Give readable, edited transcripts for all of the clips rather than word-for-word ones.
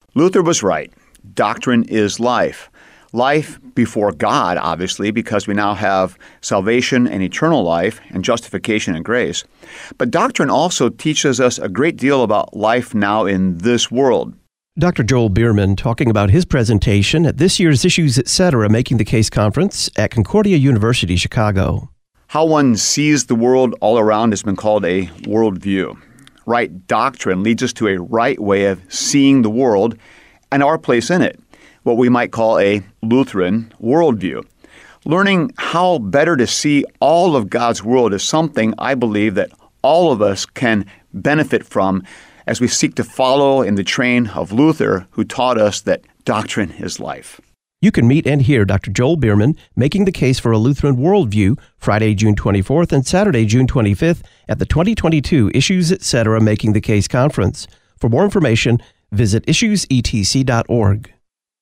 Luther was right. Doctrine is life. Life before God, obviously, because we now have salvation and eternal life and justification and grace. But doctrine also teaches us a great deal about life now in this world. Dr. Joel Bierman talking about his presentation at this year's Issues Etc. Making the Case Conference at Concordia University, Chicago. How one sees the world all around has been called a worldview. Right doctrine leads us to a right way of seeing the world and our place in it, what we might call a Lutheran worldview. Learning how better to see all of God's world is something I believe that all of us can benefit from as we seek to follow in the train of Luther, who taught us that doctrine is life. You can meet and hear Dr. Joel Bierman making the case for a Lutheran worldview Friday, June 24th and Saturday, June 25th at the 2022 Issues Etc. Making the Case Conference. For more information, visit issuesetc.org.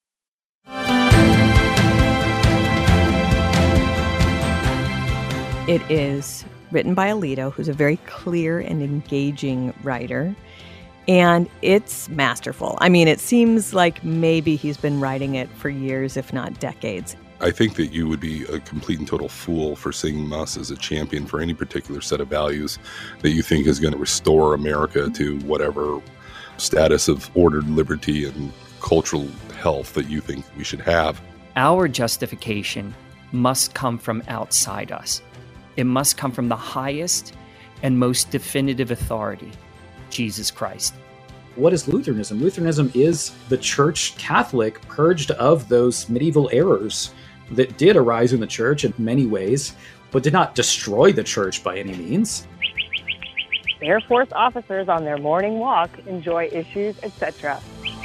It is written by Alito, who's a very clear and engaging writer. And it's masterful. I mean, it seems like maybe he's been writing it for years, if not decades. I think that you would be a complete and total fool for seeing Muss as a champion for any particular set of values that you think is going to restore America to whatever status of ordered liberty and cultural health that you think we should have. Our justification must come from outside us. It must come from the highest and most definitive authority, Jesus Christ. What is Lutheranism? Lutheranism is the Church Catholic purged of those medieval errors that did arise in the Church in many ways, but did not destroy the Church by any means. Air Force officers on their morning walk enjoy Issues, etc.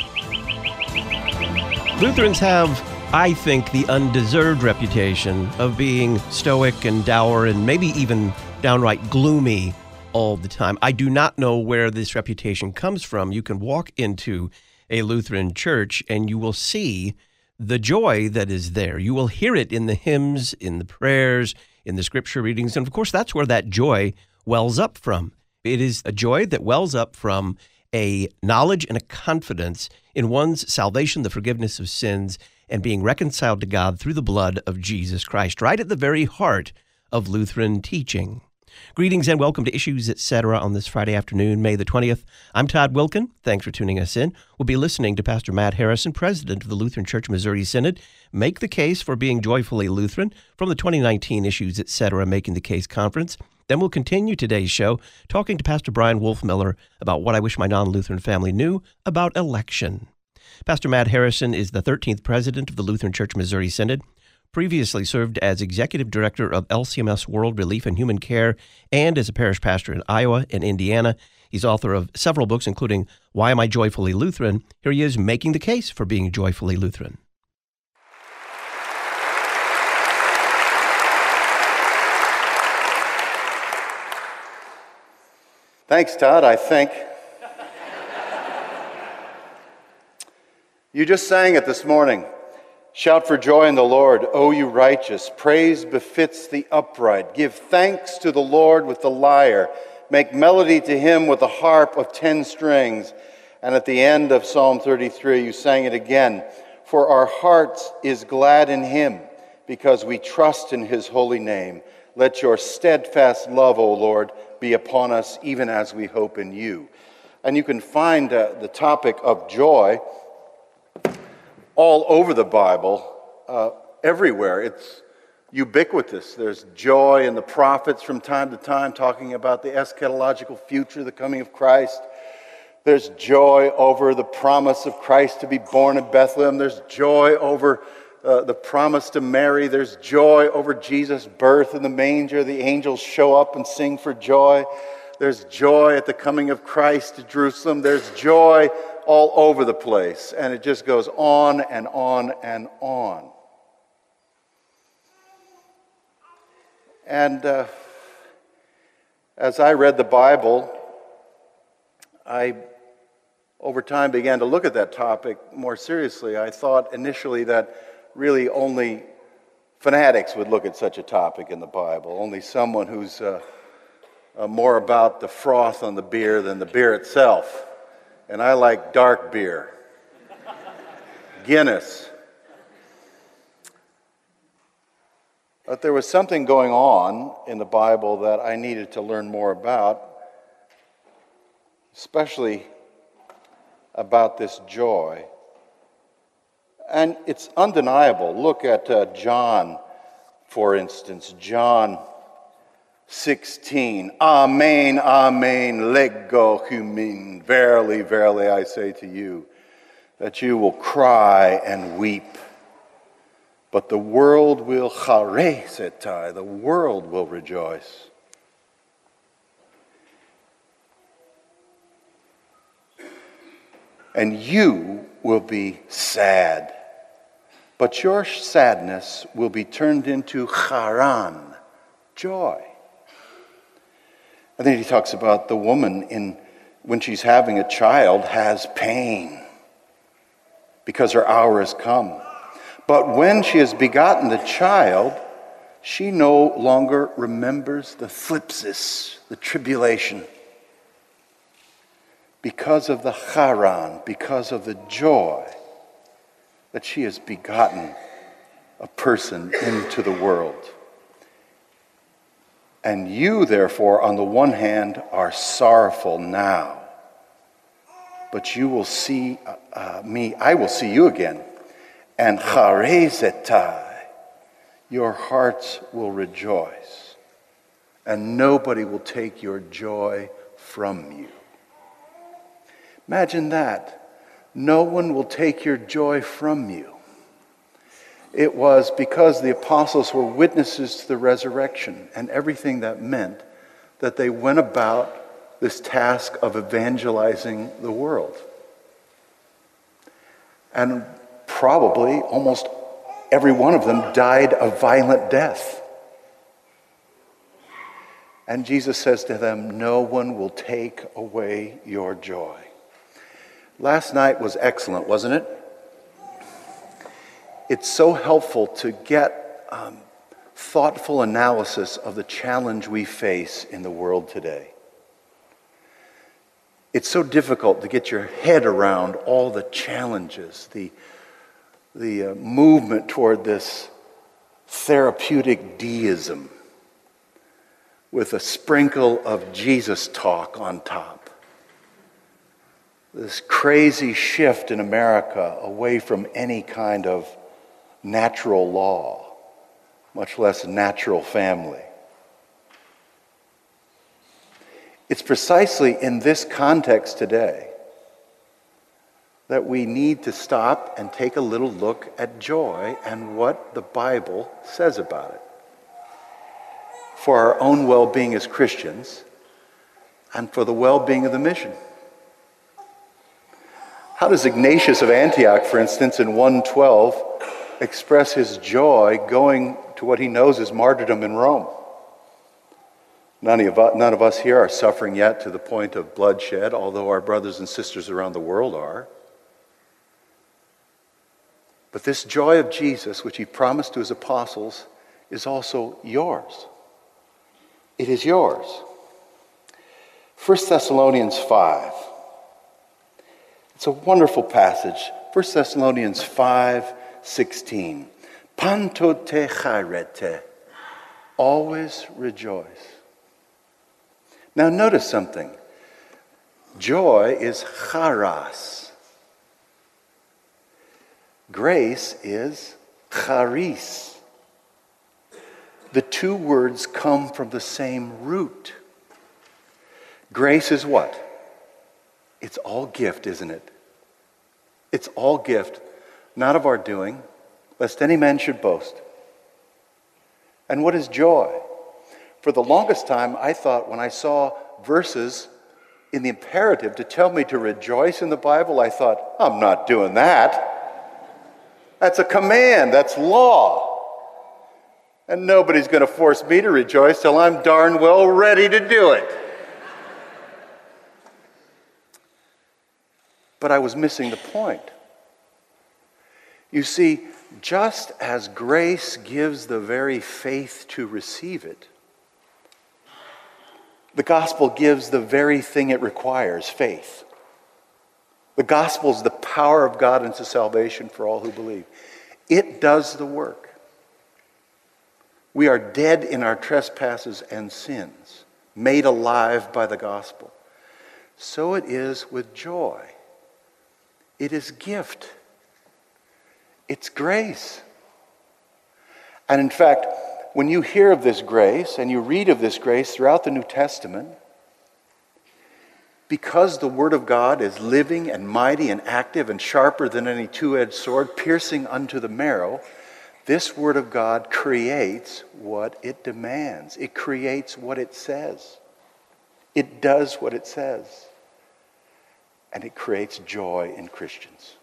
Lutherans have, I think, the undeserved reputation of being stoic and dour and maybe even downright gloomy all the time. I do not know where this reputation comes from. You can walk into a Lutheran church and you will see the joy that is there. You will hear it in the hymns, in the prayers, in the scripture readings. And of course, that's where that joy wells up from. It is a joy that wells up from a knowledge and a confidence in one's salvation, the forgiveness of sins, and being reconciled to God through the blood of Jesus Christ, right at the very heart of Lutheran teaching. Greetings and welcome to Issues Etc. on this Friday afternoon, May the 20th. I'm Todd Wilkin. Thanks for tuning us in. We'll be listening to Pastor Matt Harrison, president of the Lutheran Church Missouri Synod, make the case for being joyfully Lutheran from the 2019 Issues Etc. Making the Case Conference. Then we'll continue today's show talking to Pastor Brian Wolfmiller about what I wish my non-Lutheran family knew about election. Pastor Matt Harrison is the 13th president of the Lutheran Church Missouri Synod, previously served as executive director of LCMS World Relief and Human Care and as a parish pastor in Iowa and Indiana. He's author of several books, including Why Am I Joyfully Lutheran? Here he is making the case for being joyfully Lutheran. Thanks, Todd, I think. You just sang it this morning. Shout for joy in the Lord, O you righteous. Praise befits the upright. Give thanks to the Lord with the lyre. Make melody to him with a harp of 10 strings. And at the end of Psalm 33, you sang it again. For our heart is glad in him, because we trust in his holy name. Let your steadfast love, O Lord, be upon us, even as we hope in you. And you can find the topic of joy all over the Bible, everywhere. It's ubiquitous. There's joy in the prophets from time to time, talking about the eschatological future, the coming of Christ. There's joy over the promise of Christ to be born in Bethlehem. There's joy over the promise to Mary. There's joy over Jesus' birth in the manger. The angels show up and sing for joy. There's joy at the coming of Christ to Jerusalem. There's joy all over the place, and it just goes on and on and on. And as I read the Bible, I, over time, began to look at that topic more seriously. I thought initially that really only fanatics would look at such a topic in the Bible, only someone who's more about the froth on the beer than the beer itself. And I like dark beer. Guinness. But there was something going on in the Bible that I needed to learn more about, especially about this joy. And it's undeniable. Look at John, for instance, John 16. Amen, amen, lego humin. Verily, verily, I say to you, that you will cry and weep. But the world will charesetai, the world will rejoice. And you will be sad. But your sadness will be turned into charan, joy. And then he talks about the woman when she's having a child has pain because her hour has come. But when she has begotten the child, she no longer remembers the thlipsis, the tribulation, because of the charan, because of the joy that she has begotten a person into the world. And you, therefore, on the one hand, are sorrowful now, but you will see me, I will see you again. And charesetai, your hearts will rejoice, and nobody will take your joy from you. Imagine that. No one will take your joy from you. It was because the apostles were witnesses to the resurrection and everything that meant that they went about this task of evangelizing the world. And probably almost every one of them died a violent death. And Jesus says to them, no one will take away your joy. Last night was excellent, wasn't it? It's so helpful to get thoughtful analysis of the challenge we face in the world today. It's so difficult to get your head around all the challenges, the movement toward this therapeutic deism with a sprinkle of Jesus talk on top. This crazy shift in America away from any kind of natural law, much less natural family. It's precisely in this context today that we need to stop and take a little look at joy and what the Bible says about it. For our own well-being as Christians and for the well-being of the mission. How does Ignatius of Antioch, for instance, in 112, express his joy going to what he knows is martyrdom in Rome? None of us here are suffering yet to the point of bloodshed, although our brothers and sisters around the world are. But this joy of Jesus, which he promised to his apostles, is also yours. It is yours. 1 Thessalonians 5. It's a wonderful passage. 1 Thessalonians 5:16. Pantote charete. Always rejoice. Now notice something. Joy is charas. Grace is charis. The two words come from the same root. Grace is what? It's all gift, isn't it? It's all gift, not of our doing, lest any man should boast. And what is joy? For the longest time, I thought when I saw verses in the imperative to tell me to rejoice in the Bible, I thought, I'm not doing that. That's a command, that's law. And nobody's going to force me to rejoice till I'm darn well ready to do it. But I was missing the point. You see, just as grace gives the very faith to receive it, the gospel gives the very thing it requires, faith. The gospel is the power of God unto salvation for all who believe. It does the work. We are dead in our trespasses and sins, made alive by the gospel. So it is with joy. It is gift. It's grace. And in fact, when you hear of this grace and you read of this grace throughout the New Testament, because the Word of God is living and mighty and active and sharper than any two-edged sword, piercing unto the marrow, this Word of God creates what it demands. It creates what it says. It does what it says. And it creates joy in Christians.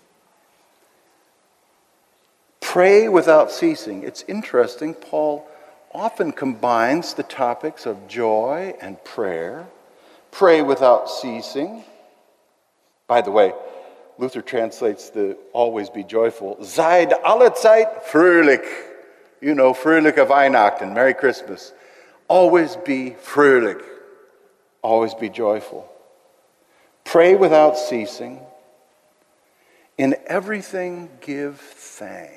Pray without ceasing. It's interesting, Paul often combines the topics of joy and prayer. Pray without ceasing. By the way, Luther translates the always be joyful. Seid alle Zeit fröhlich. You know, fröhliche Weihnachten, Merry Christmas. Always be fröhlich. Always be joyful. Pray without ceasing. In everything give thanks.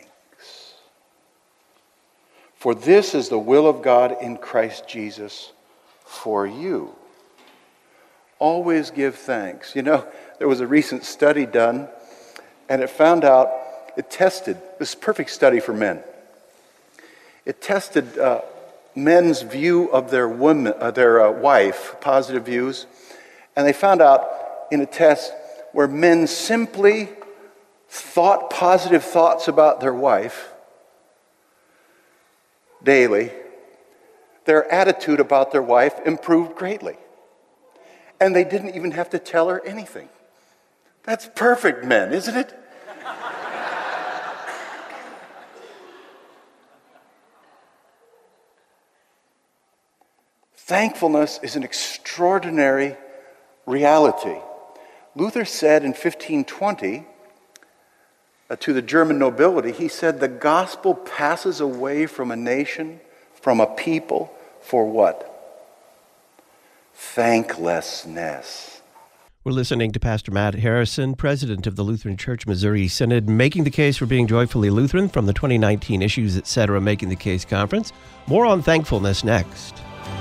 For this is the will of God in Christ Jesus for you. Always give thanks. You know, there was a recent study done, and it found out, it tested, this is a perfect study for men. It tested men's view of their wife, positive views, and they found out in a test where men simply thought positive thoughts about their wife daily, their attitude about their wife improved greatly. And they didn't even have to tell her anything. That's perfect, men, isn't it? Thankfulness is an extraordinary reality. Luther said in 1520 to the German nobility, he said, the gospel passes away from a nation, from a people, for what? Thanklessness. We're listening to Pastor Matt Harrison, president of the Lutheran Church Missouri Synod, making the case for being joyfully Lutheran from the 2019 Issues Etc. Making the Case Conference. More on thankfulness next.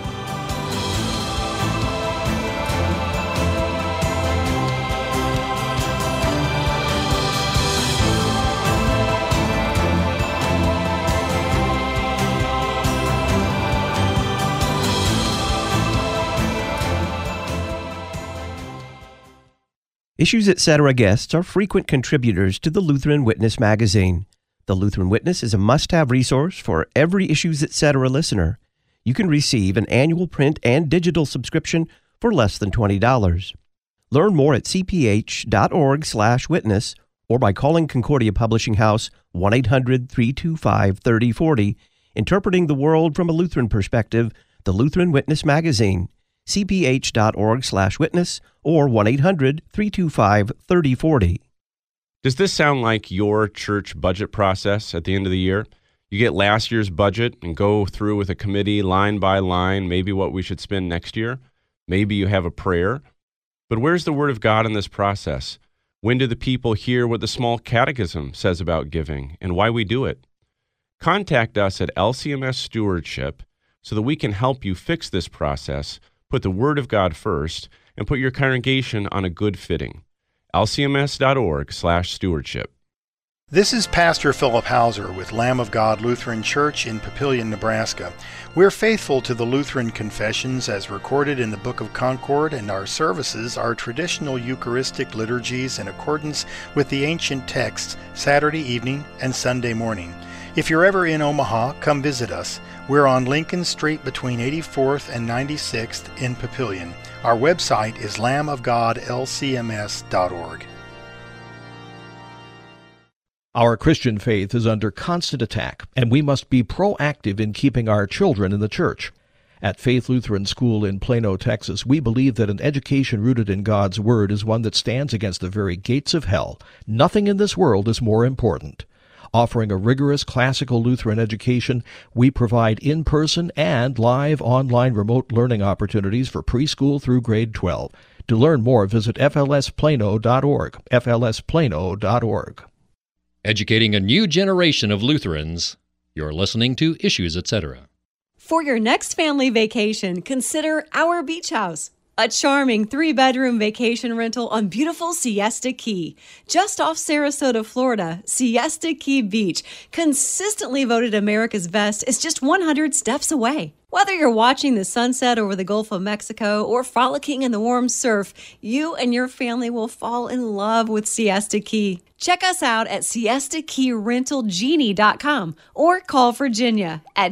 Issues Etc. guests are frequent contributors to the Lutheran Witness magazine. The Lutheran Witness is a must-have resource for every Issues Etc. listener. You can receive an annual print and digital subscription for less than $20. Learn more at cph.org/witness or by calling Concordia Publishing House 1-800-325-3040, Interpreting the World from a Lutheran Perspective, the Lutheran Witness magazine. cph.org/witness or 1-800-325-3040. Does this sound like your church budget process at the end of the year? You get last year's budget and go through with a committee line by line, maybe what we should spend next year. Maybe you have a prayer. But where's the Word of God in this process? When do the people hear what the small catechism says about giving and why we do it? Contact us at LCMS Stewardship so that we can help you fix this process, put the Word of God first, and put your congregation on a good footing. lcms.org/stewardship. This is Pastor Philip Hauser with Lamb of God Lutheran Church in Papillion, Nebraska. We're faithful to the Lutheran confessions as recorded in the Book of Concord, and our services are traditional Eucharistic liturgies in accordance with the ancient texts Saturday evening and Sunday morning. If you're ever in Omaha, come visit us. We're on Lincoln Street between 84th and 96th in Papillion. Our website is lambofgodlcms.org. Our Christian faith is under constant attack, and we must be proactive in keeping our children in the church. At Faith Lutheran School in Plano, Texas, we believe that an education rooted in God's Word is one that stands against the very gates of hell. Nothing in this world is more important. Offering a rigorous classical Lutheran education, we provide in-person and live online remote learning opportunities for preschool through grade 12. To learn more, visit flsplano.org, flsplano.org. Educating a new generation of Lutherans. You're listening to Issues, Etc. For your next family vacation, consider Our Beach House, a charming 3-bedroom vacation rental on beautiful Siesta Key. Just off Sarasota, Florida, Siesta Key Beach, consistently voted America's best, is just 100 steps away. Whether you're watching the sunset over the Gulf of Mexico or frolicking in the warm surf, you and your family will fall in love with Siesta Key. Check us out at siestakeyrentalgenie.com or call Virginia at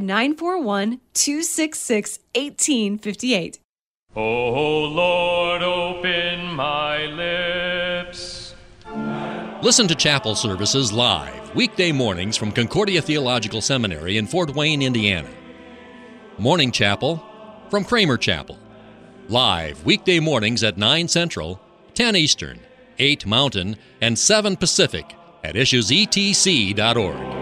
941-266-1858. Oh Lord, open my lips. Listen to chapel services live, weekday mornings from Concordia Theological Seminary in Fort Wayne, Indiana. Morning chapel from Kramer Chapel. Live weekday mornings at 9 Central, 10 Eastern, 8 Mountain, and 7 Pacific at issuesetc.org.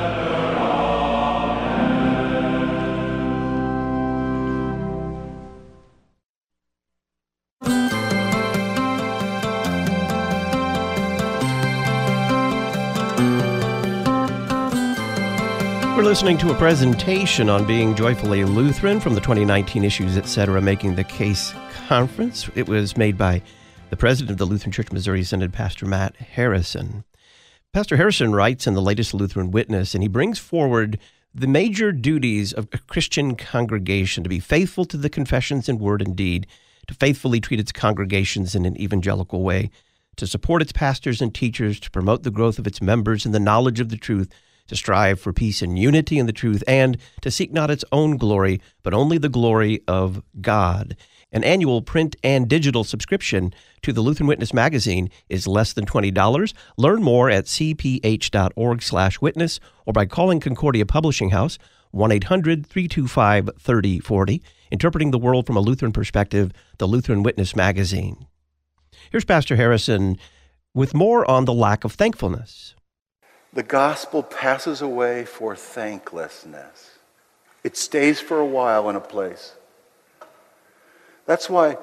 We're listening to a presentation on being joyfully Lutheran from the 2019 Issues, Etc. Making the Case Conference. It was made by the president of the Lutheran Church Missouri Synod, Pastor Matt Harrison. Pastor Harrison writes in the latest Lutheran Witness, and he brings forward the major duties of a Christian congregation: to be faithful to the confessions in word and deed, to faithfully treat its congregations in an evangelical way, to support its pastors and teachers, to promote the growth of its members in the knowledge of the truth, to strive for peace and unity in the truth, and to seek not its own glory, but only the glory of God. An annual print and digital subscription to the Lutheran Witness magazine is less than $20. Learn more at cph.org/witness or by calling Concordia Publishing House, 1-800-325-3040. Interpreting the World from a Lutheran Perspective, the Lutheran Witness magazine. Here's Pastor Harrison with more on the lack of thankfulness. The gospel passes away for thanklessness. It stays for a while in a place. That's why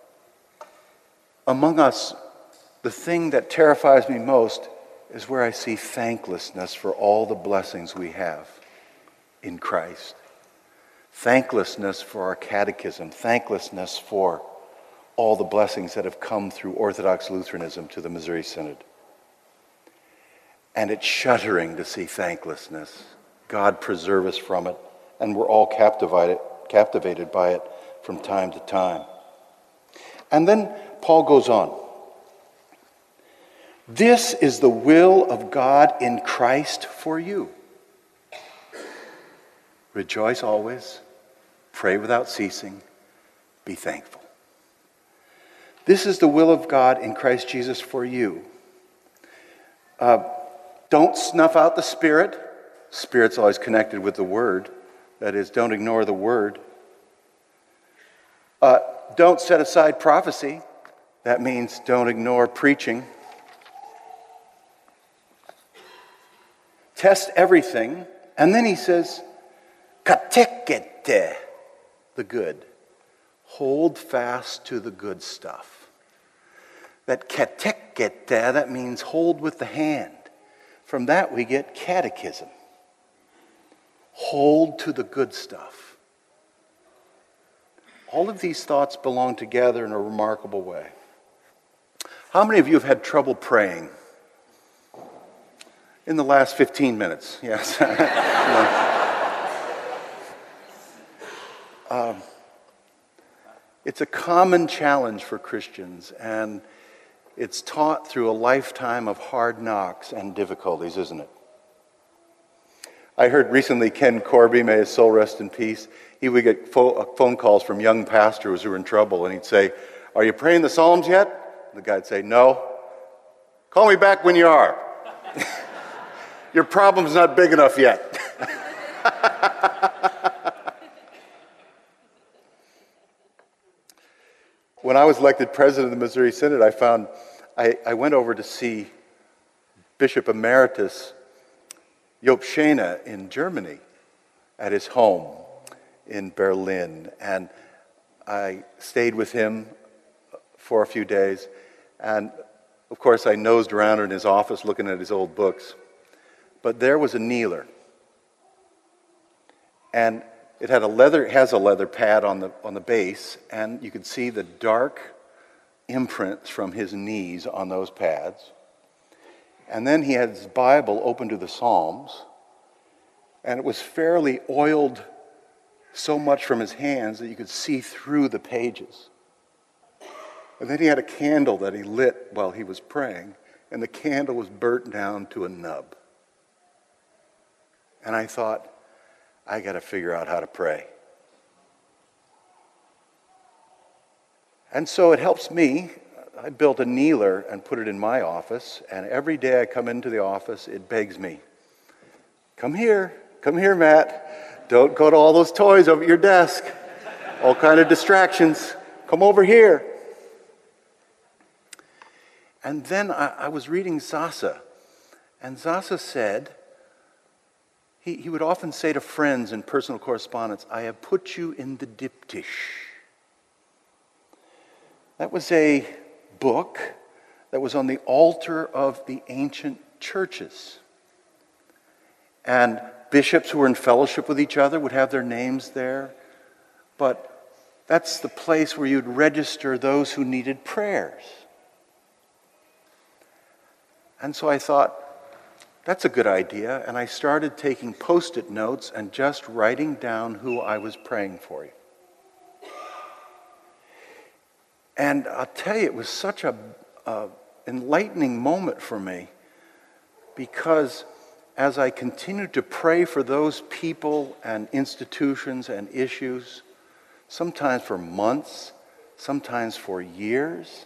among us, the thing that terrifies me most is where I see thanklessness for all the blessings we have in Christ. Thanklessness for our catechism, thanklessness for all the blessings that have come through Orthodox Lutheranism to the Missouri Synod. And it's shuddering to see thanklessness. God preserve us from it, and we're all captivated by it from time to time. And then Paul goes on. This is the will of God in Christ for you. Rejoice always, pray without ceasing, be thankful. This is the will of God in Christ Jesus for you. Don't snuff out the Spirit. Spirit's always connected with the Word. That is, don't ignore the Word. Don't set aside prophecy. That means don't ignore preaching. Test everything. And then he says, katekete, the good. Hold fast to the good stuff. That katekete, that means hold with the hand. From that we get catechism. Hold to the good stuff. All of these thoughts belong together in a remarkable way. How many of you have had trouble praying? In the last 15 minutes, yes. It's a common challenge for Christians, and it's taught through a lifetime of hard knocks and difficulties, isn't it? I heard recently Ken Corby, may his soul rest in peace, he would get phone calls from young pastors who were in trouble, and he'd say, "Are you praying the Psalms yet?" The guy'd say, "No." "Call me back when you are." "Your problem's not big enough yet." When I was elected president of the Missouri Synod, I went over to see Bishop Emeritus Job Schena in Germany at his home in Berlin. And I stayed with him for a few days. And, of course, I nosed around in his office looking at his old books. But there was a kneeler. And it has a leather pad on the base, and you could see the dark imprints from his knees on those pads. And then he had his Bible open to the Psalms, and it was fairly oiled so much from his hands that you could see through the pages. And then he had a candle that he lit while he was praying, and the candle was burnt down to a nub. And I thought, I got to figure out how to pray. And so it helps me. I built a kneeler and put it in my office, and every day I come into the office, it begs me, come here, Matt. Don't go to all those toys over at your desk. All kind of distractions. Come over here. And then I was reading Zasa, and Zasa said, he would often say to friends in personal correspondence, I have put you in the diptych. That was a book that was on the altar of the ancient churches. And bishops who were in fellowship with each other would have their names there. But that's the place where you'd register those who needed prayers. And so I thought, that's a good idea, and I started taking Post-it notes and just writing down who I was praying for. And I'll tell you, it was such a enlightening moment for me, because as I continued to pray for those people and institutions and issues, sometimes for months, sometimes for years,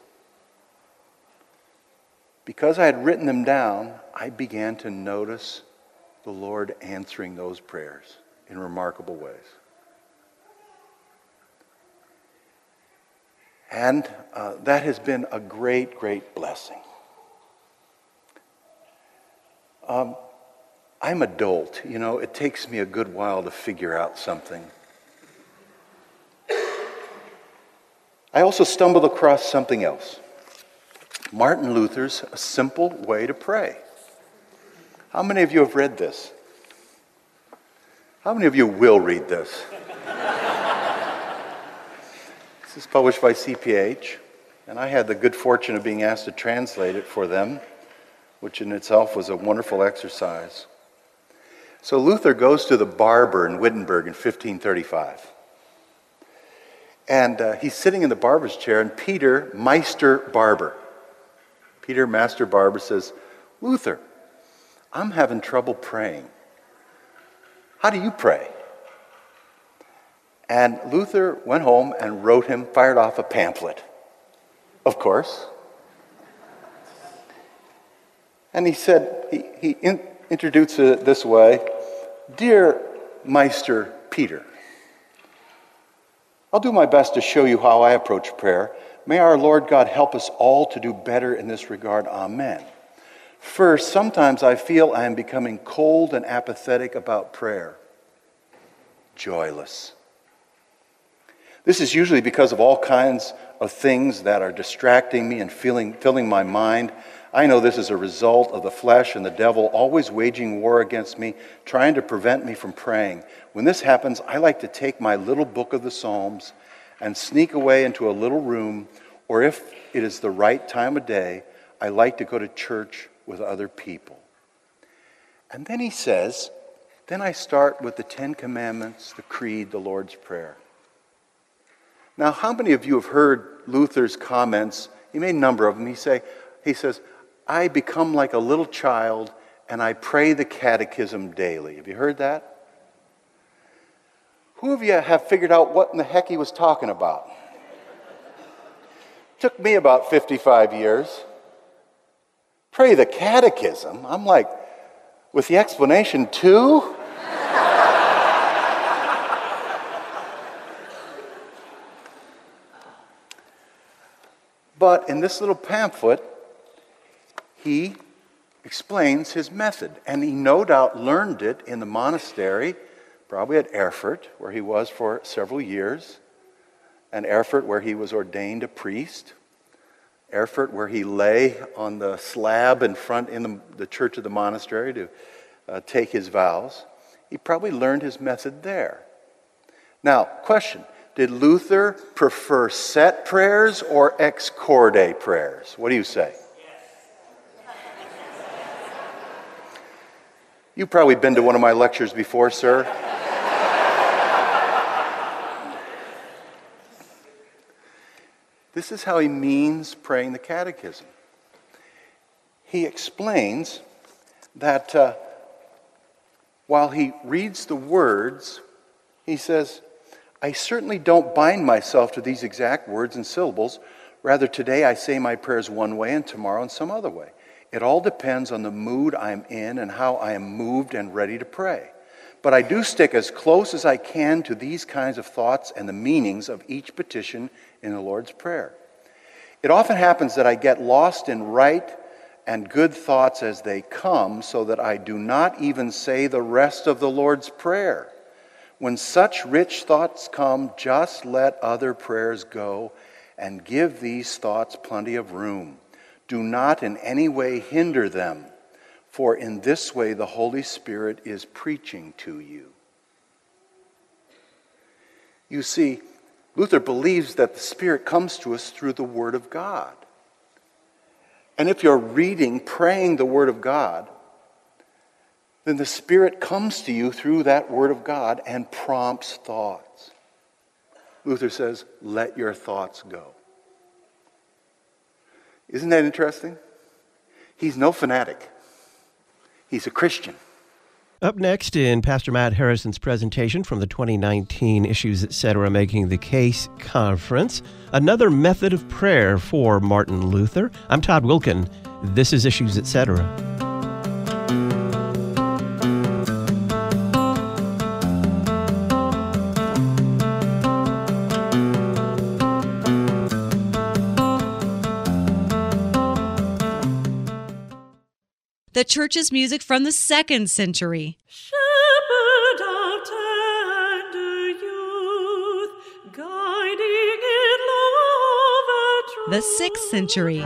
because I had written them down, I began to notice the Lord answering those prayers in remarkable ways. And that has been a great, great blessing. I'm a dolt. It takes me a good while to figure out something. I also stumbled across something else. Martin Luther's A Simple Way to Pray. How many of you have read this? How many of you will read this? This is published by CPH, and I had the good fortune of being asked to translate it for them, which in itself was a wonderful exercise. So Luther goes to the barber in Wittenberg in 1535. And he's sitting in the barber's chair, and Peter, Master Barber, says, Luther, I'm having trouble praying. How do you pray? And Luther went home and fired off a pamphlet, of course. And he said, he introduced it this way, Dear Meister Peter, I'll do my best to show you how I approach prayer. May our Lord God help us all to do better in this regard. Amen. First, sometimes I feel I am becoming cold and apathetic about prayer. Joyless. This is usually because of all kinds of things that are distracting me and filling my mind. I know this is a result of the flesh and the devil always waging war against me, trying to prevent me from praying. When this happens, I like to take my little book of the Psalms and sneak away into a little room, or if it is the right time of day, I like to go to church with other people. And then he says, then I start with the 10 Commandments, the Creed, the Lord's Prayer. Now, how many of you have heard Luther's comments? He made a number of them. He says, I become like a little child and I pray the catechism daily. Have you heard that? Who of you have figured out what in the heck he was talking about? Took me about 55 years. Pray the catechism? I'm like, with the explanation too? But in this little pamphlet, he explains his method. And he no doubt learned it in the monastery, probably at Erfurt, where he was for several years, and Erfurt, where he was ordained a priest. Erfurt, where he lay on the slab in front in the church of the monastery to take his vows. He probably learned his method there. Now, question, did Luther prefer set prayers or ex corde prayers? What do you say? You've probably been to one of my lectures before, sir. This is how he means praying the catechism. He explains that while he reads the words, he says, I certainly don't bind myself to these exact words and syllables. Rather, today I say my prayers one way and tomorrow in some other way. It all depends on the mood I'm in and how I am moved and ready to pray. But I do stick as close as I can to these kinds of thoughts and the meanings of each petition in the Lord's Prayer. It often happens that I get lost in right and good thoughts as they come, so that I do not even say the rest of the Lord's Prayer. When such rich thoughts come, just let other prayers go and give these thoughts plenty of room. Do not in any way hinder them, for in this way the Holy Spirit is preaching to you. You see, Luther believes that the Spirit comes to us through the Word of God. And if you're reading, praying the Word of God, then the Spirit comes to you through that Word of God and prompts thoughts. Luther says, let your thoughts go. Isn't that interesting? He's no fanatic. He's a Christian. Up next in Pastor Matt Harrison's presentation from the 2019 Issues Etc. Making the Case Conference, another method of prayer for Martin Luther. I'm Todd Wilkin. This is Issues Etc. The church's music from the 2nd century. Shepherd of tender youth, guiding in love and truth. The 6th century.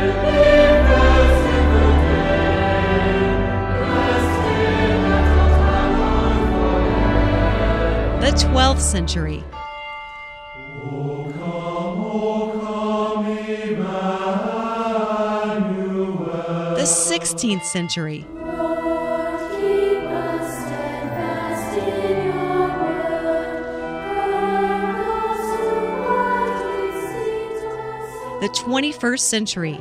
The 12th century. The 16th century. The 21st century.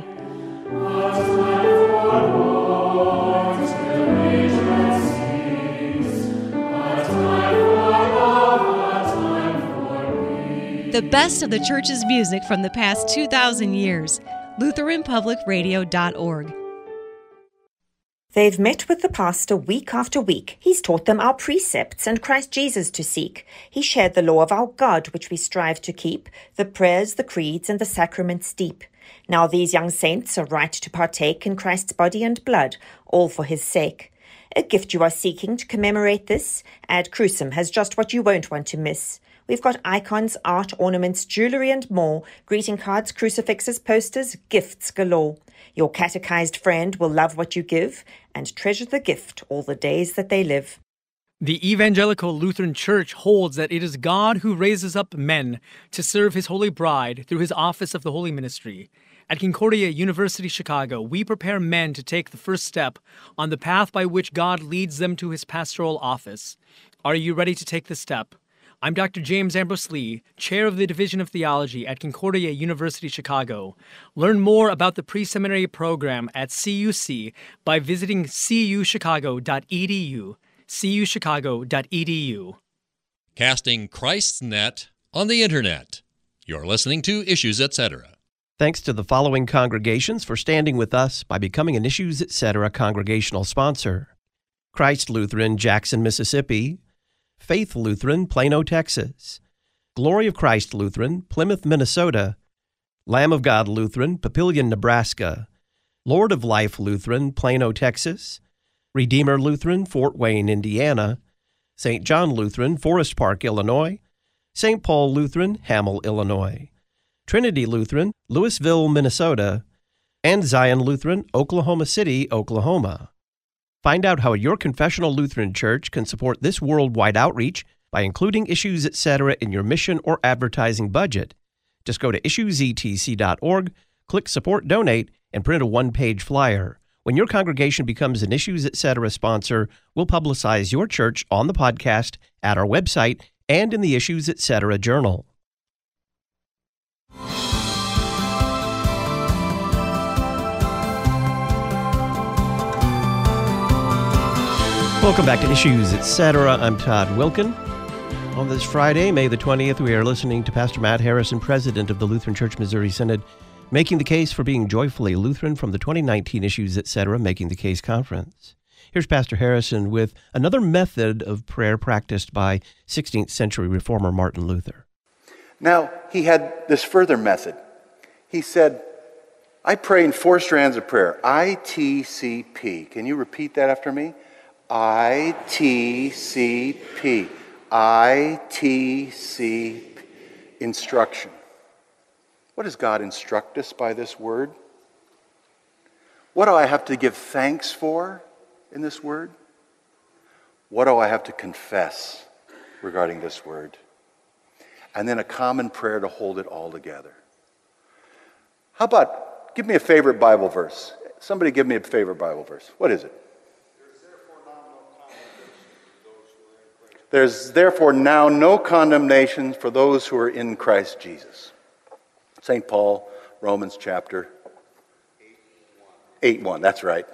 The best of the church's music from the past 2,000 years. LutheranPublicRadio.org. They've met with the pastor week after week. He's taught them our precepts and Christ Jesus to seek. He shared the law of our God, which we strive to keep, the prayers, the creeds, and the sacraments deep. Now these young saints are right to partake in Christ's body and blood, all for his sake. A gift you are seeking to commemorate this? Ad Crucem has just what you won't want to miss. We've got icons, art, ornaments, jewelry, and more. Greeting cards, crucifixes, posters, gifts galore. Your catechized friend will love what you give and treasure the gift all the days that they live. The Evangelical Lutheran Church holds that it is God who raises up men to serve his holy bride through his office of the Holy Ministry. At Concordia University, Chicago, we prepare men to take the first step on the path by which God leads them to his pastoral office. Are you ready to take the step? I'm Dr. James Ambrose Lee, Chair of the Division of Theology at Concordia University, Chicago. Learn more about the pre-seminary program at CUC by visiting cuchicago.edu, cuchicago.edu. Casting Christ's net on the Internet. You're listening to Issues Etc. Thanks to the following congregations for standing with us by becoming an Issues Etc. congregational sponsor: Christ Lutheran, Jackson, Mississippi; Faith Lutheran, Plano, Texas; Glory of Christ Lutheran, Plymouth, Minnesota; Lamb of God Lutheran, Papillion, Nebraska; Lord of Life Lutheran, Plano, Texas; Redeemer Lutheran, Fort Wayne, Indiana; St. John Lutheran, Forest Park, Illinois; St. Paul Lutheran, Hamel, Illinois; Trinity Lutheran, Louisville, Minnesota, and Zion Lutheran, Oklahoma City, Oklahoma. Find out how your confessional Lutheran church can support this worldwide outreach by including Issues Etc. in your mission or advertising budget. Just go to issuesetc.org, click Support Donate, and print a one-page flyer. When your congregation becomes an Issues Etc. sponsor, we'll publicize your church on the podcast, at our website, and in the Issues Etc. journal. Welcome back to Issues Etc. I'm Todd Wilkin. On this Friday, May the 20th, we are listening to Pastor Matt Harrison, president of the Lutheran Church Missouri Synod, making the case for being joyfully Lutheran from the 2019 Issues Etc. Making the Case Conference. Here's Pastor Harrison with another method of prayer practiced by 16th century reformer Martin Luther. Now, he had this further method. He said, I pray in 4 strands of prayer, ITCP. Can you repeat that after me? ITCP. ITCP. Instruction. What does God instruct us by this word? What do I have to give thanks for in this word? What do I have to confess regarding this word? And then a common prayer to hold it all together. How about, give me a favorite Bible verse. Somebody give me a favorite Bible verse. What is it? There's therefore now no condemnation for those who are in Christ Jesus. St. Paul, Romans chapter 8:1. That's right.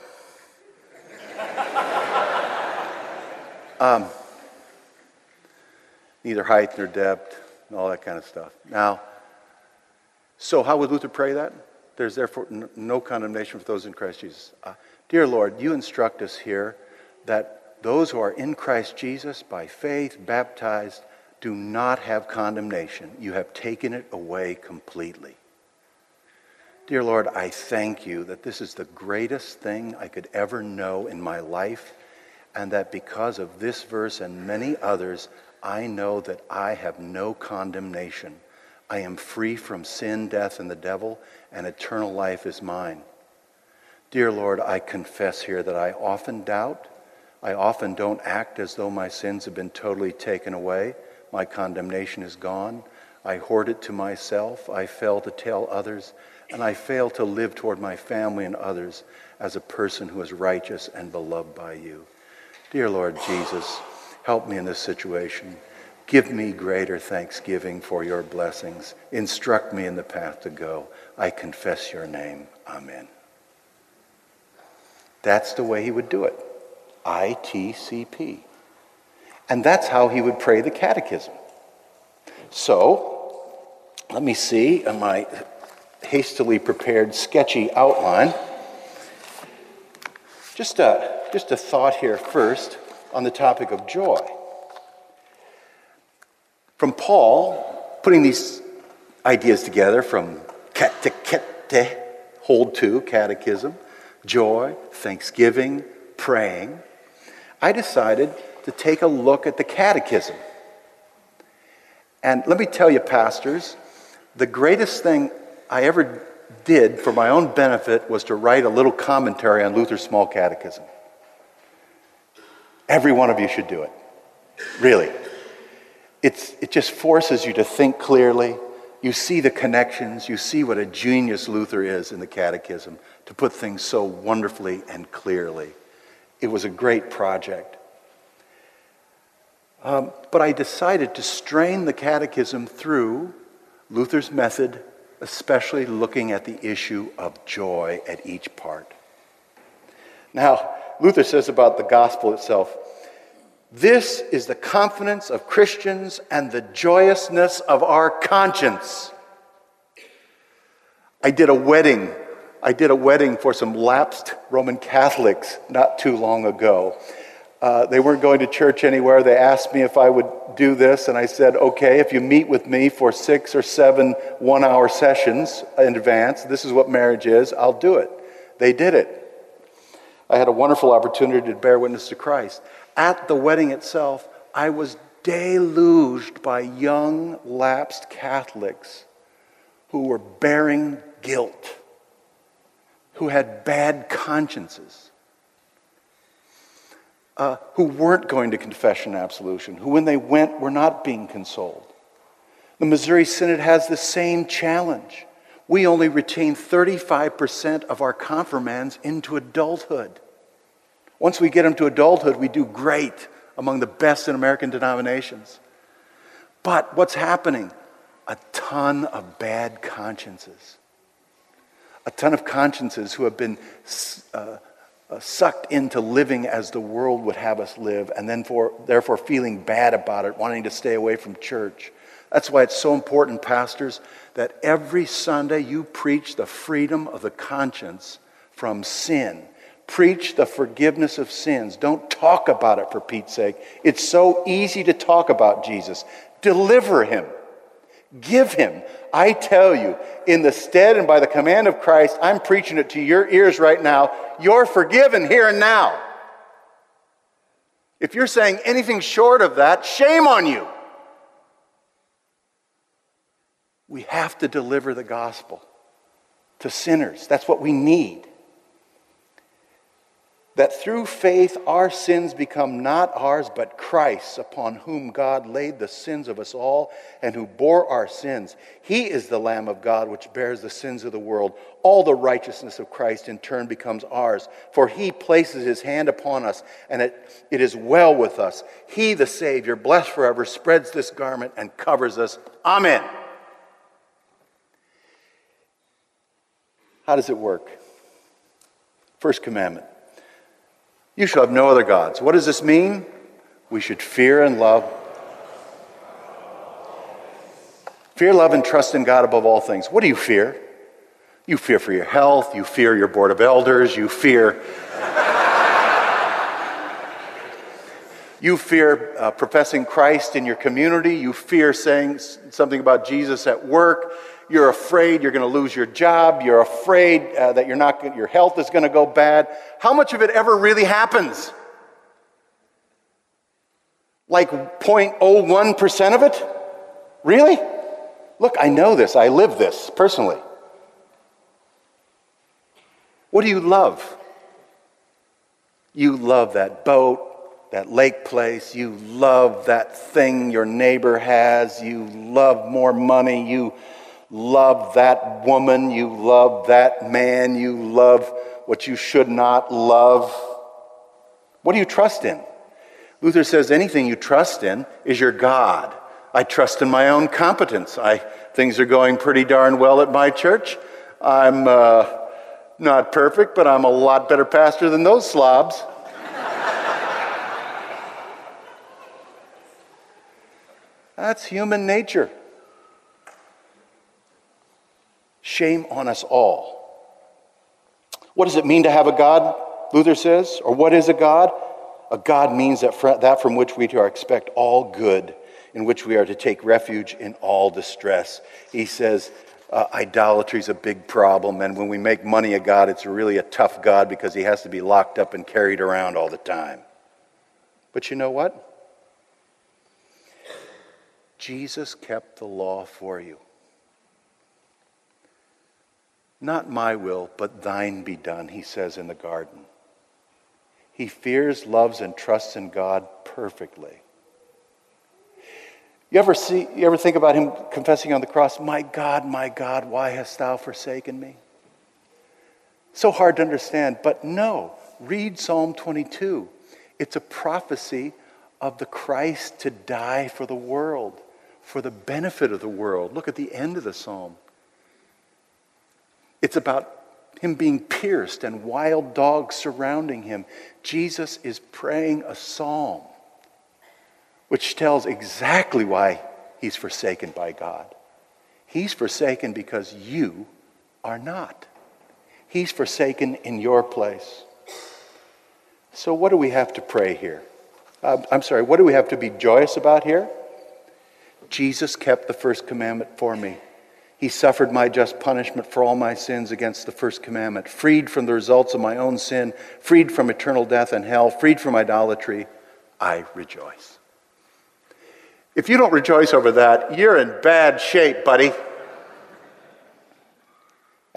Neither height nor depth, and all that kind of stuff. Now, so how would Luther pray that? There's therefore no condemnation for those in Christ Jesus. Dear Lord, you instruct us here that those who are in Christ Jesus, by faith, baptized, do not have condemnation. You have taken it away completely. Dear Lord, I thank you that this is the greatest thing I could ever know in my life, and that because of this verse and many others, I know that I have no condemnation. I am free from sin, death, and the devil, and eternal life is mine. Dear Lord, I confess here that I often doubt. I often don't act as though my sins have been totally taken away. My condemnation is gone. I hoard it to myself. I fail to tell others. And I fail to live toward my family and others as a person who is righteous and beloved by you. Dear Lord Jesus, help me in this situation. Give me greater thanksgiving for your blessings. Instruct me in the path to go. I confess your name. Amen. That's the way he would do it. ITCP. And that's how he would pray the catechism. So, let me see in my hastily prepared sketchy outline. Just a thought here first on the topic of joy. From Paul, putting these ideas together from katekete, hold to, catechism, joy, thanksgiving, praying, I decided to take a look at the catechism. And let me tell you, pastors, the greatest thing I ever did for my own benefit was to write a little commentary on Luther's Small Catechism. Every one of you should do it. Really. It just forces you to think clearly. You see the connections. You see what a genius Luther is in the catechism to put things so wonderfully and clearly. It was a great project. But I decided to strain the catechism through Luther's method, especially looking at the issue of joy at each part. Now, Luther says about the gospel itself, this is the confidence of Christians and the joyousness of our conscience. I did a wedding for some lapsed Roman Catholics not too long ago. They weren't going to church anywhere. They asked me if I would do this, and I said, okay, if you meet with me for 6 or 7 one-hour sessions in advance, this is what marriage is, I'll do it. They did it. I had a wonderful opportunity to bear witness to Christ. At the wedding itself, I was deluged by young, lapsed Catholics who were bearing guilt, who had bad consciences, who weren't going to confession and absolution, who when they went were not being consoled. The Missouri Synod has the same challenge. We only retain 35% of our confirmands into adulthood. Once we get them to adulthood, we do great, among the best in American denominations. But what's happening? A ton of bad consciences. A ton of consciences who have been sucked into living as the world would have us live, and then therefore feeling bad about it, wanting to stay away from church. That's why it's so important, pastors, that every Sunday you preach the freedom of the conscience from sin. Preach the forgiveness of sins. Don't talk about it, for Pete's sake. It's so easy to talk about Jesus. Deliver him. Give him. I tell you, in the stead and by the command of Christ, I'm preaching it to your ears right now. You're forgiven here and now. If you're saying anything short of that, shame on you. We have to deliver the gospel to sinners. That's what we need. That through faith our sins become not ours but Christ's, upon whom God laid the sins of us all and who bore our sins. He is the Lamb of God which bears the sins of the world. All the righteousness of Christ in turn becomes ours, for he places his hand upon us, and it is well with us. He, the Savior, blessed forever, spreads this garment and covers us. Amen. How does it work? First commandment. You shall have no other gods. What does this mean? We should fear and love. Fear, love, and trust in God above all things. What do you fear? You fear for your health. You fear your board of elders. You fear professing Christ in your community. You fear saying something about Jesus at work. You're afraid you're going to lose your job. You're afraid that your health is going to go bad. How much of it ever really happens? Like 0.01% of it? Really? Look, I know this. I live this personally. What do you love? You love that boat, that lake place. You love that thing your neighbor has. You love more money. You love that woman, you love that man, you love what you should not love. What do you trust in? Luther says anything you trust in is your God. I trust in my own competence. Things are going pretty darn well at my church. I'm not perfect, but I'm a lot better pastor than those slobs. That's human nature. Shame on us all. What does it mean to have a God, Luther says? Or what is a God? A God means that from which we are to expect all good, in which we are to take refuge in all distress. He says idolatry is a big problem, and when we make money a God, it's really a tough God because he has to be locked up and carried around all the time. But you know what? Jesus kept the law for you. Not my will, but thine be done, he says in the garden. He fears, loves, and trusts in God perfectly. You ever think about him confessing on the cross, my God, why hast thou forsaken me? So hard to understand, but no. Read Psalm 22. It's a prophecy of the Christ to die for the world, for the benefit of the world. Look at the end of the psalm. It's about him being pierced and wild dogs surrounding him. Jesus is praying a psalm which tells exactly why he's forsaken by God. He's forsaken because you are not. He's forsaken in your place. So what do we have to pray here? What do we have to be joyous about here? Jesus kept the first commandment for me. He suffered my just punishment for all my sins against the first commandment, freed from the results of my own sin, freed from eternal death and hell, freed from idolatry. I rejoice. If you don't rejoice over that, you're in bad shape, buddy.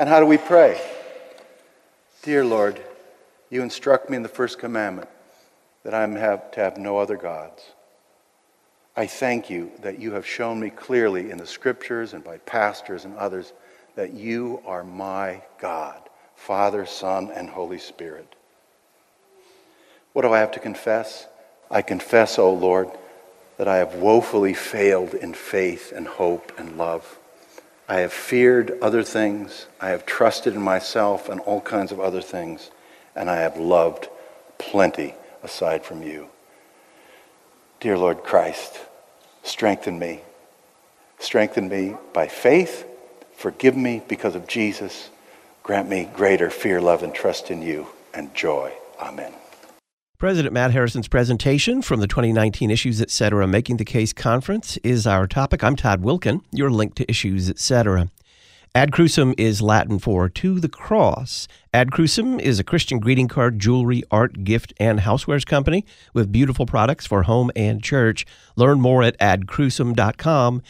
And how do we pray? Dear Lord, you instruct me in the first commandment that I am to have no other gods. I thank you that you have shown me clearly in the scriptures and by pastors and others that you are my God, Father, Son, and Holy Spirit. What do I have to confess? I confess, O Lord, that I have woefully failed in faith and hope and love. I have feared other things. I have trusted in myself and all kinds of other things. And I have loved plenty aside from you. Dear Lord Christ, strengthen me. Strengthen me by faith. Forgive me because of Jesus. Grant me greater fear, love, and trust in you and joy. Amen. President Matt Harrison's presentation from the 2019 Issues Etc. Making the Case Conference is our topic. I'm Todd Wilkin, your link to Issues Etc. Ad Crucem is Latin for to the cross. Ad Crucem is a Christian greeting card, jewelry, art, gift, and housewares company with beautiful products for home and church. Learn more at adcrucem.com,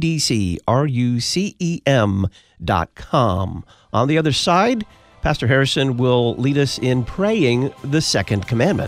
adcrucem.com. On the other side, Pastor Harrison will lead us in praying the second commandment.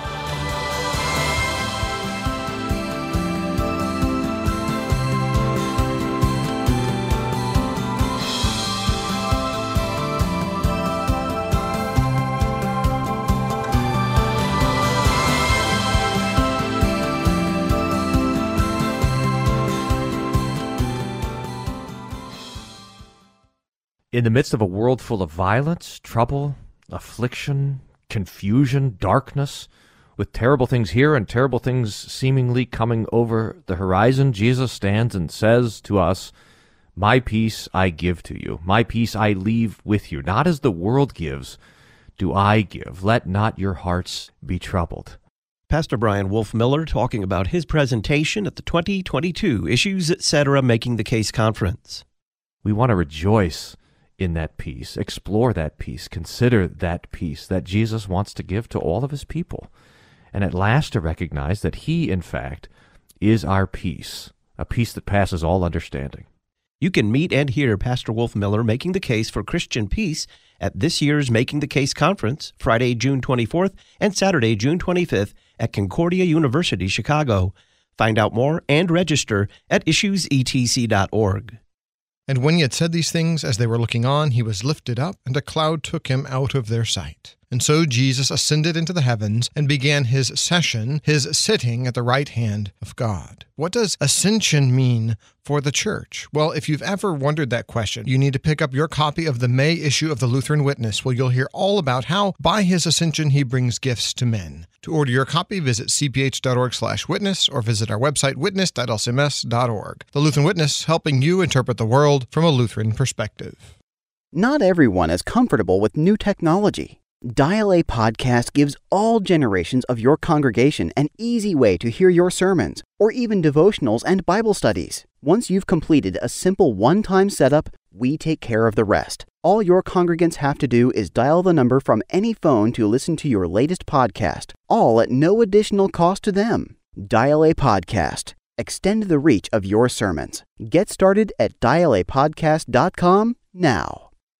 In the midst of a world full of violence, trouble, affliction, confusion, darkness, with terrible things here and terrible things seemingly coming over the horizon, Jesus stands and says to us, "My peace I give to you. My peace I leave with you. Not as the world gives, do I give. Let not your hearts be troubled." Pastor Brian Wolfmueller talking about his presentation at the 2022 Issues Etc. Making the Case Conference. We want to rejoice in that peace, explore that peace, consider that peace that Jesus wants to give to all of his people, and at last to recognize that he, in fact, is our peace, a peace that passes all understanding. You can meet and hear Pastor Wolfmueller making the case for Christian peace at this year's Making the Case Conference, Friday, June 24th and Saturday, June 25th at Concordia University, Chicago. Find out more and register at issuesetc.org. And when he had said these things, as they were looking on, he was lifted up, and a cloud took him out of their sight. And so Jesus ascended into the heavens and began his session, his sitting at the right hand of God. What does ascension mean for the church? Well, if you've ever wondered that question, you need to pick up your copy of the May issue of the Lutheran Witness, where you'll hear all about how, by his ascension, he brings gifts to men. To order your copy, visit cph.org/witness or visit our website, witness.lcms.org. The Lutheran Witness, helping you interpret the world from a Lutheran perspective. Not everyone is comfortable with new technology. Dial A Podcast gives all generations of your congregation an easy way to hear your sermons, or even devotionals and Bible studies. Once you've completed a simple one-time setup, we take care of the rest. All your congregants have to do is dial the number from any phone to listen to your latest podcast, all at no additional cost to them. Dial A Podcast. Extend the reach of your sermons. Get started at dialapodcast.com now.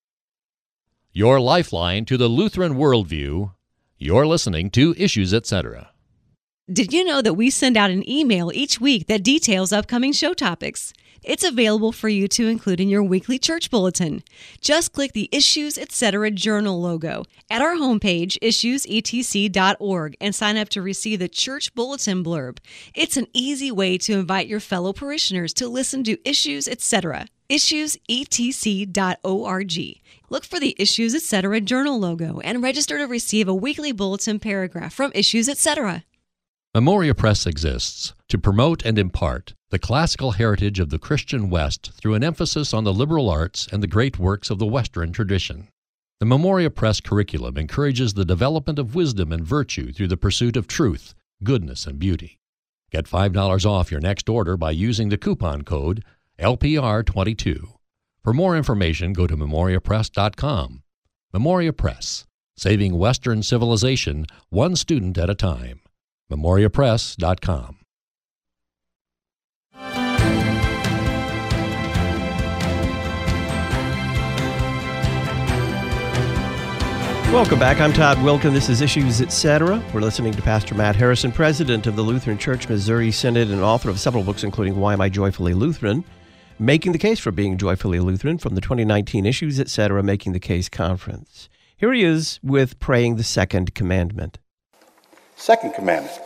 Your lifeline to the Lutheran worldview. You're listening to Issues Etc. Did you know that we send out an email each week that details upcoming show topics? It's available for you to include in your weekly church bulletin. Just click the Issues Etc. Journal logo at our homepage, issuesetc.org, and sign up to receive the church bulletin blurb. It's an easy way to invite your fellow parishioners to listen to Issues Etc. issuesetc.org. Look for the Issues Etc. Journal logo and register to receive a weekly bulletin paragraph from Issues Etc. Memoria Press exists to promote and impart the classical heritage of the Christian West through an emphasis on the liberal arts and the great works of the Western tradition. The Memoria Press curriculum encourages the development of wisdom and virtue through the pursuit of truth, goodness, and beauty. Get $5 off your next order by using the coupon code LPR22. For more information, go to memoriapress.com. Memoria Press, saving Western civilization one student at a time. memoriapress.com. Welcome back. I'm Todd Wilkin. This is Issues Etc. We're listening to Pastor Matt Harrison, president of the Lutheran Church Missouri Synod and author of several books, including Why Am I Joyfully Lutheran? Making the Case for Being Joyfully Lutheran from the 2019 Issues Etc. Making the Case Conference. Here he is with praying the second commandment. Second commandment.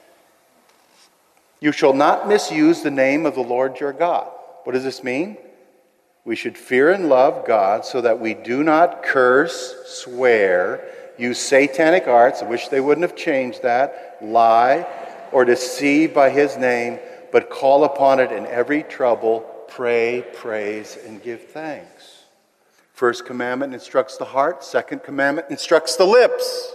You shall not misuse the name of the Lord your God. What does this mean? We should fear and love God so that we do not curse, swear, use satanic arts, I wish they wouldn't have changed that, lie, or deceive by his name, but call upon it in every trouble, pray, praise, and give thanks. First commandment instructs the heart. Second commandment instructs the lips.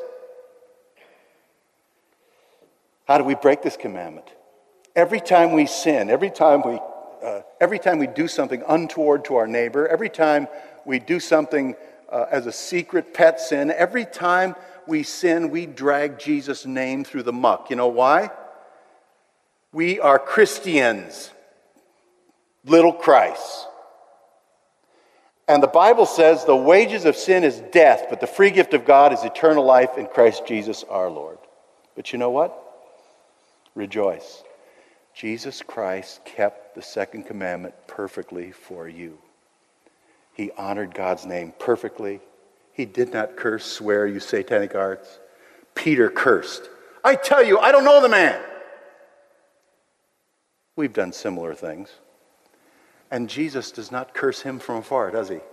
How do we break this commandment? Every time we sin, every time we do something untoward to our neighbor, every time we do something as a secret pet sin, every time we sin, we drag Jesus' name through the muck. You know why? We are Christians, little Christ. And the Bible says the wages of sin is death, but the free gift of God is eternal life in Christ Jesus our Lord. But you know what? Rejoice. Jesus Christ kept the second commandment perfectly for you. He honored God's name perfectly. He did not curse, swear, use satanic arts. Peter cursed. I tell you, I don't know the man. We've done similar things. And Jesus does not curse him from afar, does he?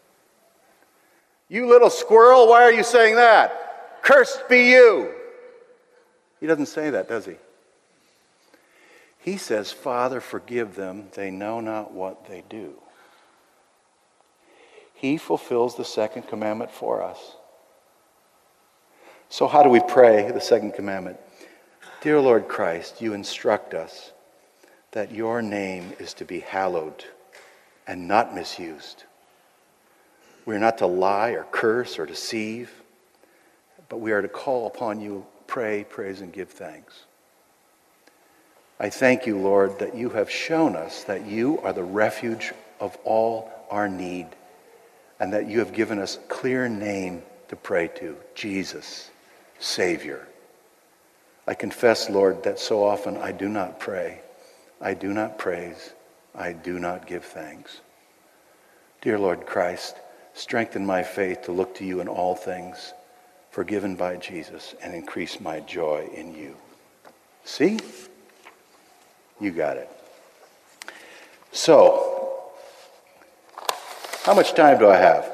You little squirrel, why are you saying that? Cursed be you. He doesn't say that, does he? He says, Father, forgive them. They know not what they do. He fulfills the second commandment for us. So how do we pray the second commandment? Dear Lord Christ, you instruct us that your name is to be hallowed and not misused. We're not to lie or curse or deceive, but we are to call upon you, pray, praise, and give thanks. I thank you, Lord, that you have shown us that you are the refuge of all our need and that you have given us a clear name to pray to, Jesus, Savior. I confess, Lord, that so often I do not pray, I do not praise, I do not give thanks. Dear Lord Christ, strengthen my faith to look to you in all things, forgiven by Jesus, and increase my joy in you. See? You got it. So, how much time do I have?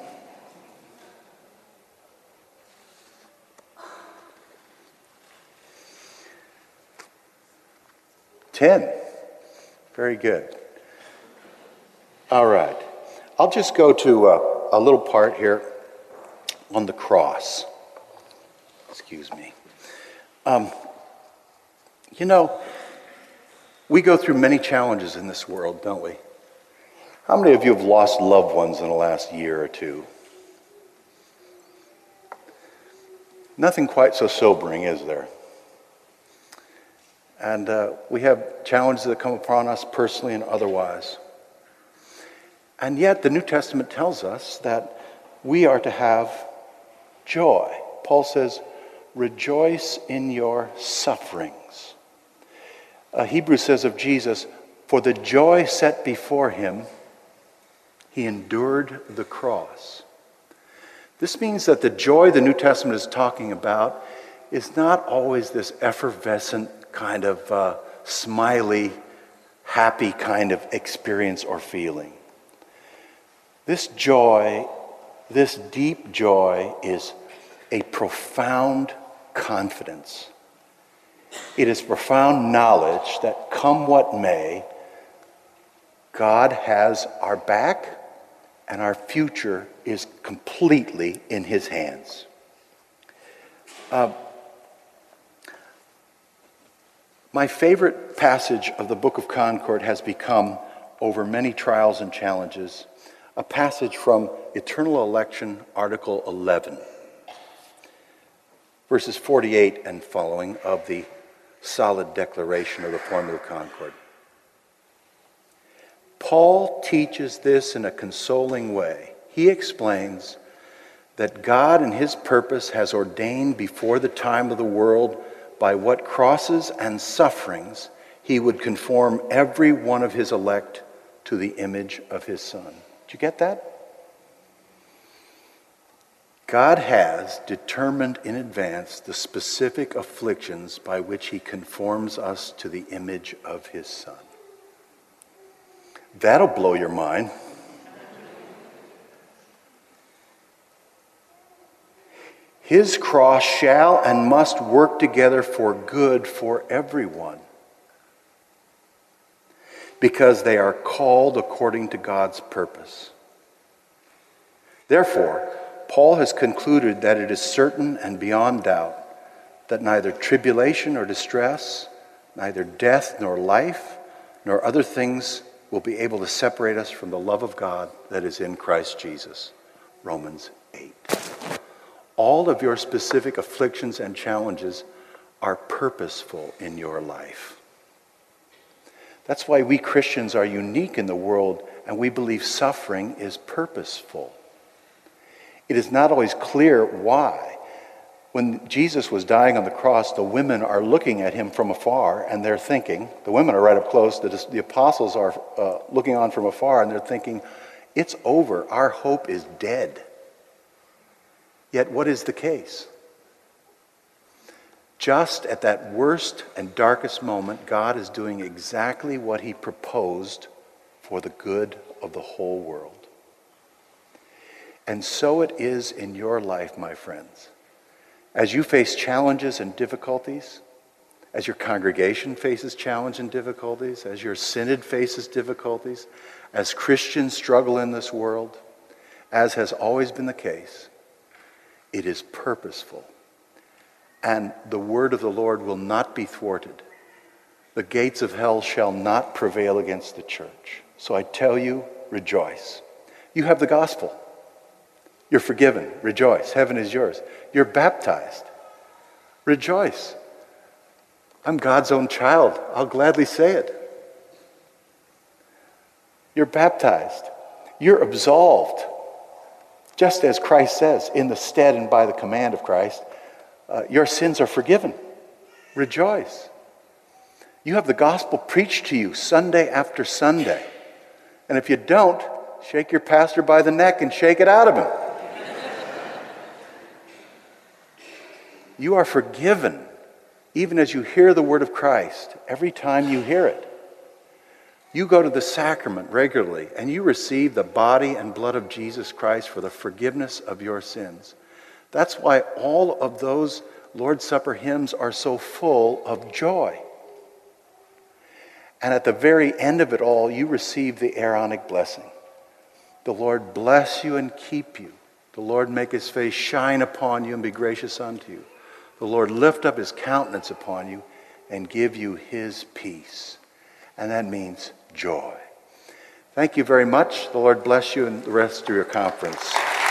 $10. Very good. All right. I'll just go to a little part here on the cross. Excuse me. We go through many challenges in this world, don't we? How many of you have lost loved ones in the last year or two? Nothing quite so sobering, is there? And we have challenges that come upon us personally and otherwise. And yet the New Testament tells us that we are to have joy. Paul says, rejoice in your sufferings. Hebrews says of Jesus, for the joy set before him, he endured the cross. This means that the joy the New Testament is talking about is not always this effervescent kind of smiley, happy kind of experience or feeling. This joy, this deep joy, is a profound confidence. It is profound knowledge that come what may, God has our back and our future is completely in his hands. My favorite passage of the Book of Concord has become, over many trials and challenges, a passage from Eternal Election, Article 11, verses 48 and following of the solid declaration of the Formula of Concord. Paul teaches this in a consoling way. He explains that God in his purpose has ordained before the time of the world by what crosses and sufferings he would conform every one of his elect to the image of his Son. Did you get that? God has determined in advance the specific afflictions by which he conforms us to the image of his Son. That'll blow your mind. His cross shall and must work together for good for everyone, because they are called according to God's purpose. Therefore, Paul has concluded that it is certain and beyond doubt that neither tribulation or distress, neither death nor life, nor other things will be able to separate us from the love of God that is in Christ Jesus. Romans 8. All of your specific afflictions and challenges are purposeful in your life. That's why we Christians are unique in the world, and we believe suffering is purposeful. It is not always clear why. When Jesus was dying on the cross, the women are looking at him from afar, and they're thinking, the women are right up close, the apostles are looking on from afar, and they're thinking, it's over, our hope is dead. Yet what is the case? Just at that worst and darkest moment, God is doing exactly what he proposed for the good of the whole world. And so it is in your life, my friends. As you face challenges and difficulties, as your congregation faces challenge and difficulties, as your synod faces difficulties, as Christians struggle in this world, as has always been the case, it is purposeful. And the word of the Lord will not be thwarted. The gates of hell shall not prevail against the church. So I tell you, rejoice. You have the gospel. You're forgiven. Rejoice. Heaven is yours. You're baptized. Rejoice. I'm God's own child. I'll gladly say it. You're baptized. You're absolved. Just as Christ says, in the stead and by the command of Christ, your sins are forgiven. Rejoice. You have the gospel preached to you Sunday after Sunday. And if you don't, shake your pastor by the neck and shake it out of him. You are forgiven, even as you hear the word of Christ, every time you hear it. You go to the sacrament regularly, and you receive the body and blood of Jesus Christ for the forgiveness of your sins. That's why all of those Lord's Supper hymns are so full of joy. And at the very end of it all, you receive the Aaronic blessing. The Lord bless you and keep you. The Lord make his face shine upon you and be gracious unto you. The Lord lift up his countenance upon you and give you his peace. And that means joy. Thank you very much. The Lord bless you and the rest of your conference.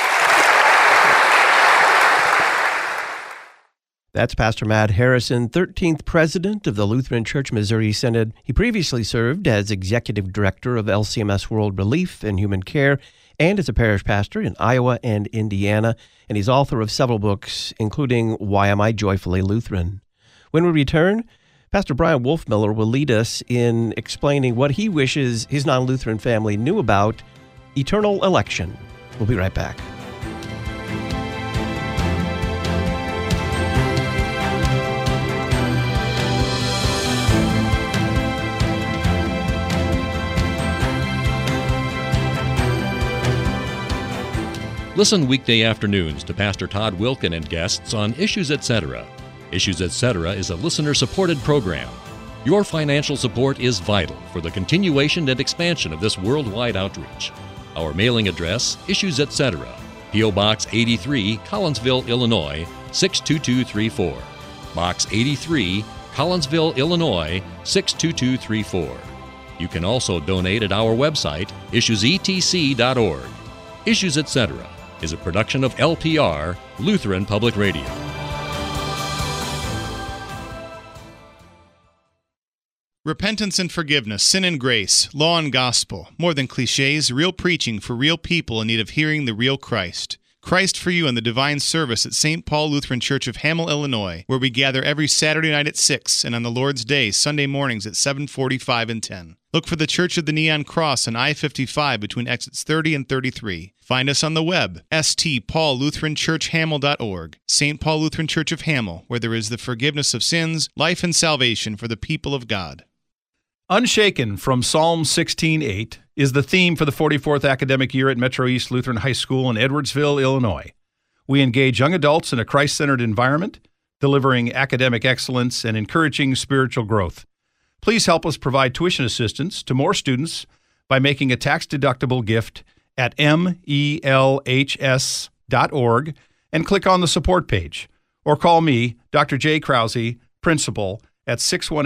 That's Pastor Matt Harrison, 13th President of the Lutheran Church Missouri Synod. He previously served as Executive Director of LCMS World Relief and Human Care and as a parish pastor in Iowa and Indiana. And he's author of several books, including Why Am I Joyfully Lutheran? When we return, Pastor Brian Wolfmiller will lead us in explaining what he wishes his non-Lutheran family knew about eternal election. We'll be right back. Listen weekday afternoons to Pastor Todd Wilken and guests on Issues Etc. Issues Etc. is a listener-supported program. Your financial support is vital for the continuation and expansion of this worldwide outreach. Our mailing address, Issues Etc., P.O. Box 83, Collinsville, Illinois, 62234. Box 83, Collinsville, Illinois, 62234. You can also donate at our website, issuesetc.org. Issues Etc. is a production of LPR, Lutheran Public Radio. Repentance and forgiveness, sin and grace, law and gospel. More than cliches, real preaching for real people in need of hearing the real Christ. Christ for You and the Divine Service at St. Paul Lutheran Church of Hamel, Illinois, where we gather every Saturday night at 6 and on the Lord's Day, Sunday mornings at 7:45 and 10. Look for the Church of the Neon Cross on I-55 between exits 30 and 33. Find us on the web, stpaullutheranchurchhamel.org. St. Paul Lutheran Church of Hamel, where there is the forgiveness of sins, life, and salvation for the people of God. Unshaken from Psalm 16:8 is the theme for the 44th academic year at Metro East Lutheran High School in Edwardsville, Illinois. We engage young adults in a Christ-centered environment, delivering academic excellence and encouraging spiritual growth. Please help us provide tuition assistance to more students by making a tax-deductible gift at melhs.org and click on the support page. Or call me, Dr. Jay Krause, principal, at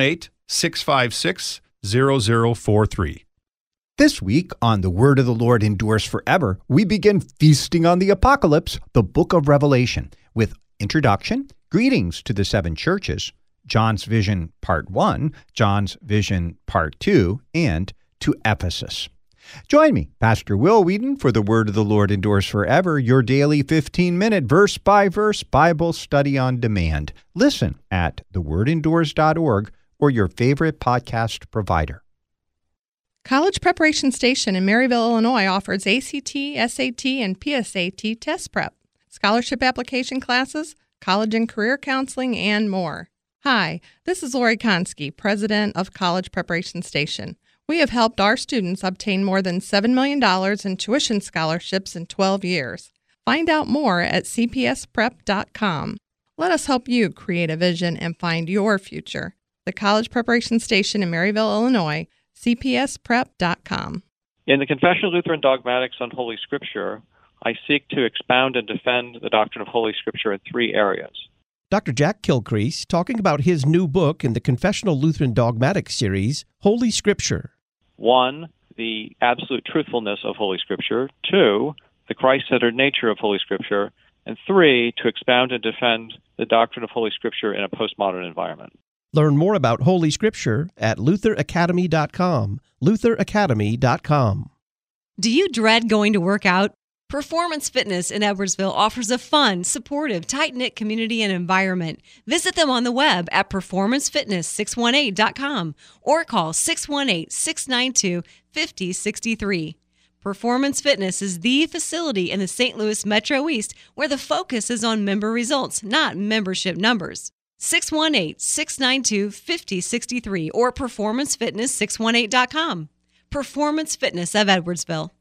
618-656-0043. This week on The Word of the Lord Endures Forever, we begin feasting on the Apocalypse, the book of Revelation, with introduction, greetings to the seven churches, John's Vision Part 1, John's Vision Part 2, and to Ephesus. Join me, Pastor Will Whedon, for The Word of the Lord Endures Forever, your daily 15-minute verse-by-verse Bible study on demand. Listen at thewordendures.org or your favorite podcast provider. College Preparation Station in Maryville, Illinois offers ACT, SAT, and PSAT test prep, scholarship application classes, college and career counseling, and more. Hi, this is Lori Konski, president of College Preparation Station. We have helped our students obtain more than $7 million in tuition scholarships in 12 years. Find out more at cpsprep.com. Let us help you create a vision and find your future. The College Preparation Station in Maryville, Illinois, cpsprep.com. In the Confession of Lutheran Dogmatics on Holy Scripture, I seek to expound and defend the doctrine of Holy Scripture in three areas. Dr. Jack Kilcrease talking about his new book in the Confessional Lutheran Dogmatics series, Holy Scripture. 1, the absolute truthfulness of Holy Scripture. 2, the Christ-centered nature of Holy Scripture. And 3, to expound and defend the doctrine of Holy Scripture in a postmodern environment. Learn more about Holy Scripture at lutheracademy.com. lutheracademy.com. Do you dread going to work out? Performance Fitness in Edwardsville offers a fun, supportive, tight-knit community and environment. Visit them on the web at performancefitness618.com or call 618-692-5063. Performance Fitness is the facility in the St. Louis Metro East where the focus is on member results, not membership numbers. 618-692-5063 or performancefitness618.com. Performance Fitness of Edwardsville.